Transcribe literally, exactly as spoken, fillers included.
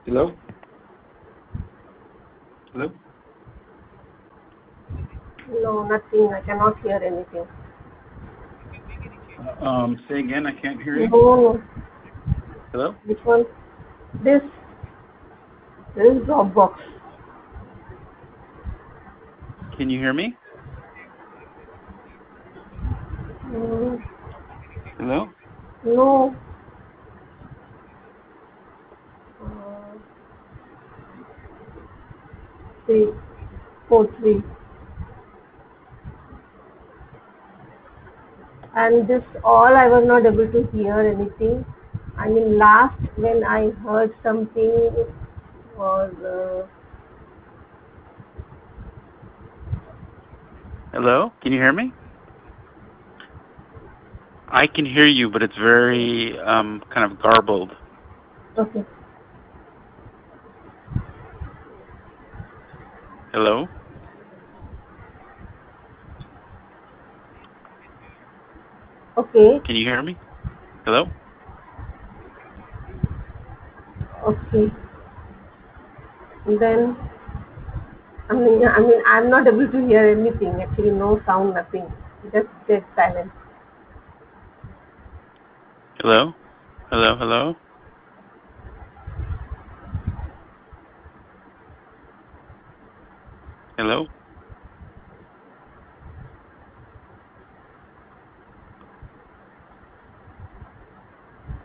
Hello? Hello? No, nothing. I cannot hear anything. Uh, um, say again, I can't hear No, you. no. Hello? Which one? This. This is Dropbox. Can you hear me? Mm, Hello? no. Uh, three, four, three. And this all I was not able to hear anything. I mean, last when I heard something was uh, Hello? Can you hear me? I can hear you, but it's very um, kind of garbled. okay, Hello? okay, Can you hear me? Hello? okay. Then I mean, I mean, I'm not able to hear anything. Actually, no sound, nothing. Just dead silence. Hello? Hello? Hello? Hello?